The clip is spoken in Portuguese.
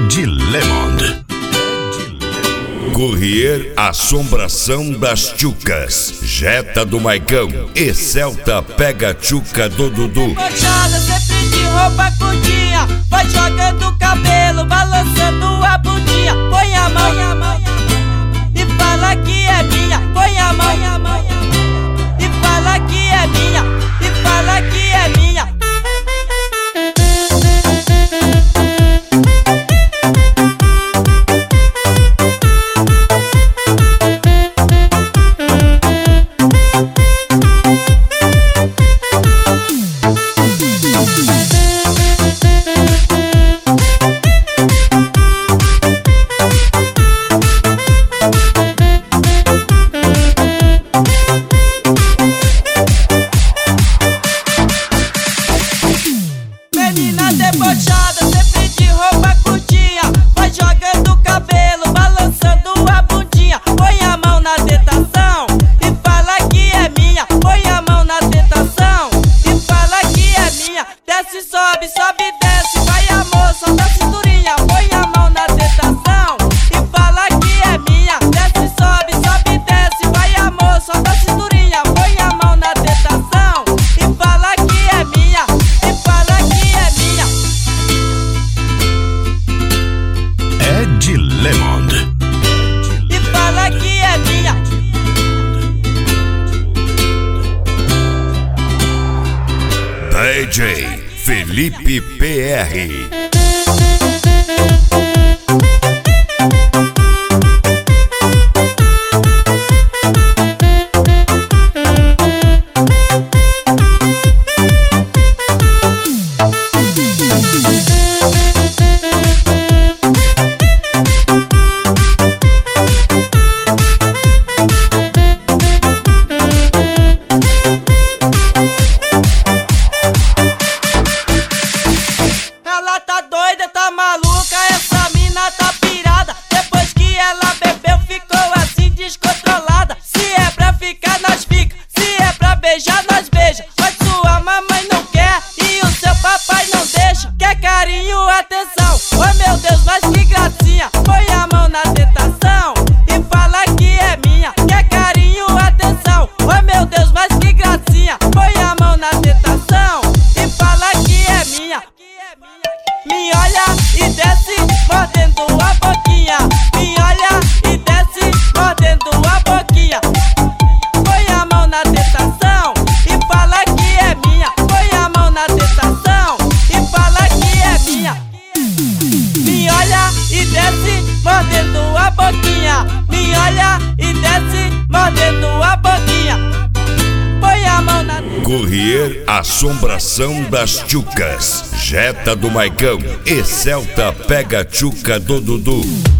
Ed Lemond. Courrier Assombração das Tchucas, Jetta do Maicão e Celta Pega Tchuca do Dudu. Debochada, sempre de roupa curtinha, vai jogando o cabelo, balançando a bundinha. Põe a mão e fala que é minha. Põe a mão e fala que é minha. E fala que é minha. Menina debochada, sempre de roupa curtinha, vai jogando o cabelo, balançando a bundinha. Põe a mão na tentação e fala que é minha. Põe a mão na tentação e fala que é minha. Desce, sobe, sobe, desce, vai amor, solta a cinturinha. Põe a mão na tentação e fala que é minha. Desce, sobe, sobe, desce, vai amor, solta a cinturinha. Põe a mão na tentação e fala que é minha. Ed Lemond. E fala que é minha. DJ Felipe PR. Ela tá doida, tá maluca, essa mina tá pirada. Depois que ela bebeu, ficou assim descontrolada. Se é pra ficar, nós fica. Se é pra beijar, nós beija. Mas sua mamãe não quer e o seu papai não deixa. Quer carinho, atenção. Oh meu Deus, mas que gracinha. Põe a mão na tentação e fala que é minha. Quer carinho, atenção. Oh meu Deus, mas que gracinha. Põe a mão na tentação e fala que é minha. Me olha e desce, mordendo a boquinha. Me olha e desce, mordendo a boquinha. Põe a mão na tentação e fala que é minha. Põe a mão na tentação e fala que é minha. Me olha e desce, mordendo a boquinha. Me olha e desce, mordendo a boquinha. Põe a mão na Courrier Assombração das Tchucas, Jetta do Maicão e Celta Pega Tchuca do Dudu.